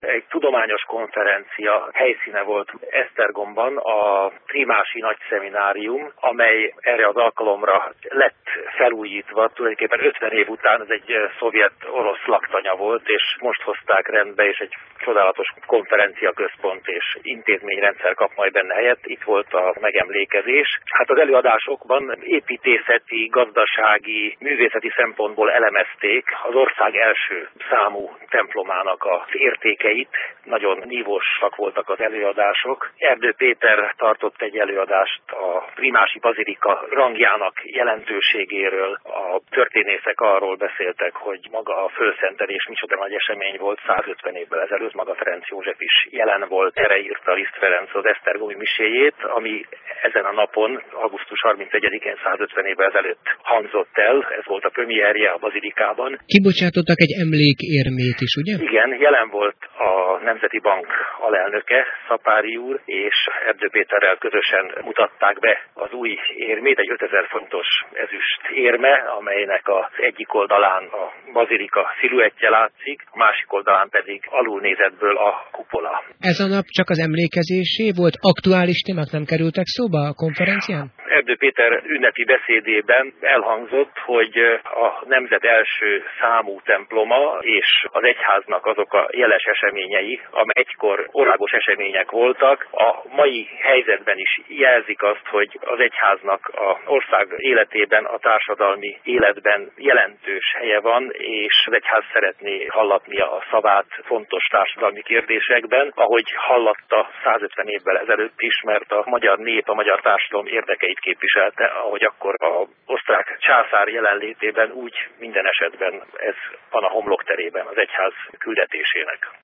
Egy tudományos konferencia helyszíne volt Esztergomban a Trimási Nagyszeminárium, amely erre az alkalomra lett felújítva, tulajdonképpen 50 év után. Ez egy szovjet-orosz laktanya volt, és most hozták rendbe, és egy csodálatos konferenciaközpont és intézményrendszer kap majd benne helyet. Itt volt a megemlékezés. Hát az előadásokban építészeti, gazdasági, művészeti szempontból elemezték az ország első számú templomának az értékeit. Nagyon nívósak voltak az előadások. Erdő Péter tartott egy előadást a Trimási bazilika rangjának jelentőségéről. A történészek arról beszéltek, hogy maga a fölszentelés micsoda nagy esemény volt 150 évvel ezelőtt. Maga Ferenc József is jelen volt, erre írta Liszt Ferenc az esztergomi miséjét, ami ezen a napon, augusztus 31-én 150 évvel ezelőtt hangzott el. Ez volt a premierje a bazilikában. Kibocsátottak egy emlékérmét is, ugye? Igen, jelen volt a Nemzeti Bank alelnöke, Szapáry úr, és Erdő Péterrel közösen mutatták be az új érmét, egy 5000 fontos ezüst érme, amelynek az egyik oldalán a bazilika sziluettje látszik, a másik oldalán pedig alulnézetből a kupola. Ez a nap csak az emlékezésé volt? Aktuális témák nem kerültek szóba a konferencián? Erdő Péter ünnepi beszédében elhangzott, hogy a nemzet első számú temploma és az egyháznak azok a jeles eseményei, amely egykor országos események voltak, a mai helyzetben is jelzik azt, hogy az egyháznak az ország életében, a társadalmi életben jelentős helye van, és az egyház szeretné hallatni a szavát fontos társadalmi kérdésekben, ahogy hallatta 150 évvel ezelőtt is, mert a magyar nép, a magyar társadalom érdekeit képviselte, ahogy akkor az osztrák császár jelenlétében, úgy minden esetben ez van a homlokterében az egyház küldetésének.